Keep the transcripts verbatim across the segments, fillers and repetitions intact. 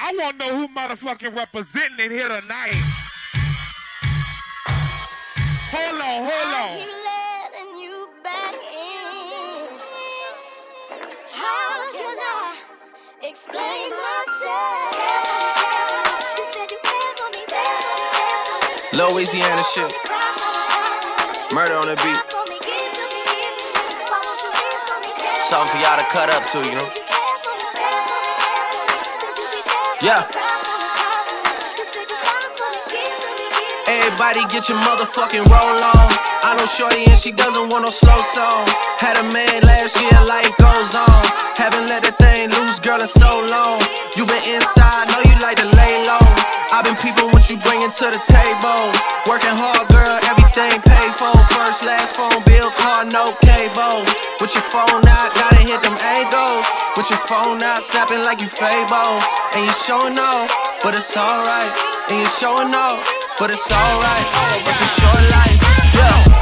I want to know who motherfucking representing it here tonight. Hold on, hold on. I keep letting you back in. How can I explain myself? You said you cared for me, baby. Louisiana shit. Murder on the beat. Something for y'all to cut up to, you know? Yeah. Everybody get your motherfucking roll on. I know shorty and she doesn't want no slow song. Had a man last year, life goes on. Haven't let that thing loose, girl, in so long. You been inside, know you like to lay low. I've been peeping what you bringing to the table. Working hard, girl, everything paid for. First, last phone bill, car, no cable. With your phone out, gotta hit them angles. With your phone out, snapping like you Fable. And you showing off, but it's alright. And you showing off, but it's alright. It's a short life, yeah.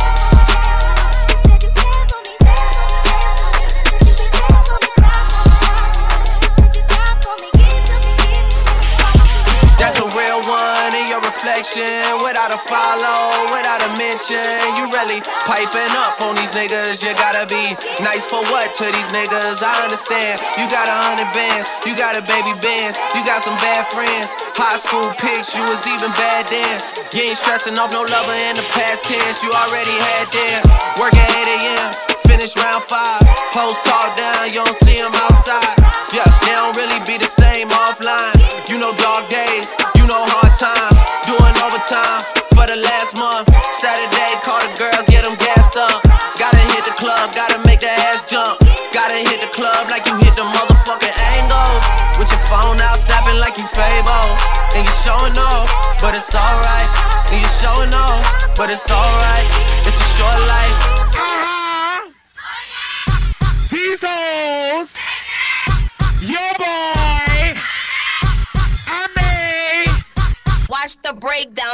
That's a real one in your reflection. Without a follow, without a mention. You really piping up on these niggas. You gotta be nice for what to these niggas? I understand. You got a hundred bands, you got a baby bands, you got some bad friends. High school pics, you was even bad then. You ain't stressing off no lover in the past tense. You already had them. Work at eight a.m., finish round five. Post talk down, you don't see them outside. Yeah, they don't really be the same offline. You know dog days, you know hard times. Doing overtime for the last month. Saturday, call the girls, get them gassed up. Gotta hit the club, gotta make that ass jump. Gotta hit the club like you hit the motherfucking angles. With your phone out, snapping like you Fable. And you showing off, but it's alright. And you showing off, but it's alright. It's a short life. Uh-huh. These hoes. Your boy. I mean. Watch the breakdown.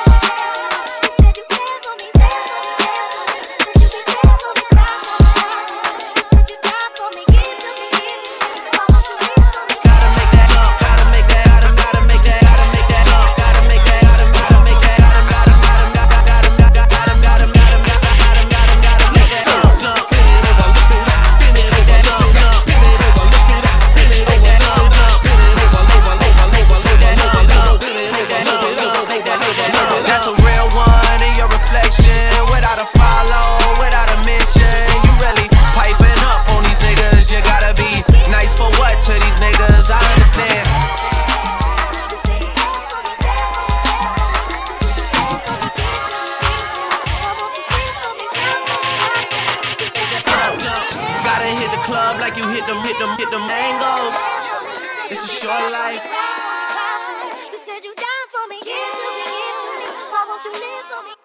Club like you hit them, hit them, hit them angles. It's a short life. You said you down for me, give to me, give to me. Why won't you live for me?